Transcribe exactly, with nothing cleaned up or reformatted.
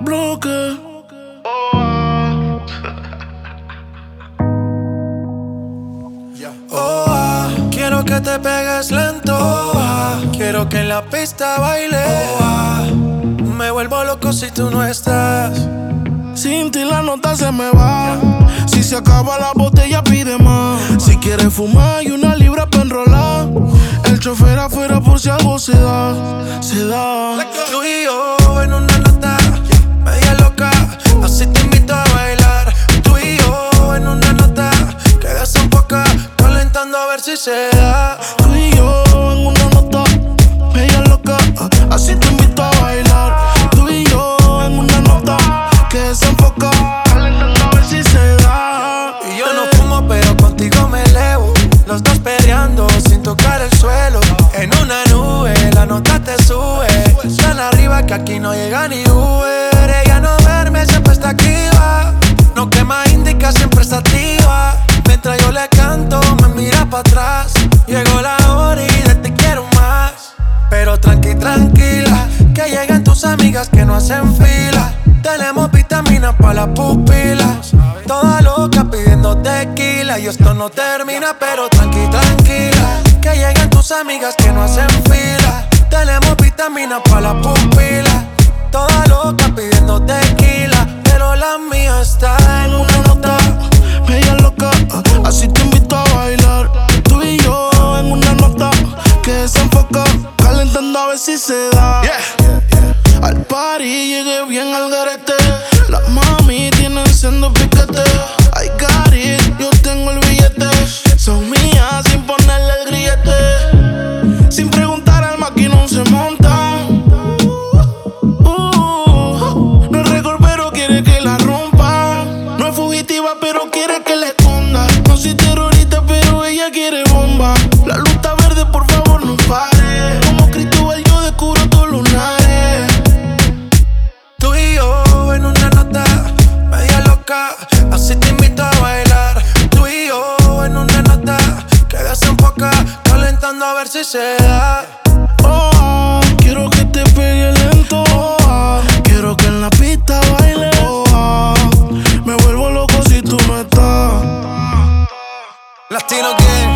bloque. Oh, ah, quiero que te pegues lento. Oh, ah, quiero que en la pista baile. Oh, ah, me vuelvo loco si tú no estás. Sin ti la nota se me va. Si se acaba la botella pide más. Si quieres fumar y una libra pa' enrolar. El chofer afuera por si algo se da. Se da. Tú y yo en una nota media loca, así te invito a bailar. Tú y yo en una nota que desenfoca, calentando a ver si se da. Tú y yo en una nota media loca, así te invito a bailar. Tú y yo en una nota que desenfoca, calentando a ver si se da. Y yo no fumo pero contigo me elevo, los dos peleando sin tocar el suelo. En una nube la nota te sube, tan arriba que aquí no llega ni Uber. Ella no duerme, siempre está activa, no quema indica, siempre está activa. Mientras yo le canto, me mira para atrás. Llegó la hora y de ti quiero más. Pero tranqui, tranquila, que lleguen tus amigas que no hacen fila. Tenemos vitaminas para las pupilas. Toda loca pidiendo tequila. Y esto no termina, pero tranqui, tranquila, que lleguen tus amigas que no hacen fila. Tenemos vitaminas para las pupilas. Toda loca pidiendo tequila, pero la mía está en una nota media loca, así te invito a bailar. Tú y yo en una nota que desenfoca, calentando a ver si se da. Yeah. Al party llegué bien al garete. Las mami tienen siendo piquete. I got it, yo tengo el billete. Son mías sin ponerle el grillete. Sin preguntar al maquinón se monta. Uh, no es récord pero quiere que la rompa. No es fugitiva pero quiere que la esconda. No soy terrorista pero ella quiere bomba. La luz está verde, por favor no pare. Como Cristóbal yo descubro tus lunares. Tú y yo en una nota media loca, así te invito a bailar. Tú y yo en una nota que desenfoca, calentando a ver si se da. Oh, ah, quiero que te pegue lento. Oh, ah, quiero que en la pista baile. Oh, ah, me vuelvo loco si tú no estás. Latino Gang.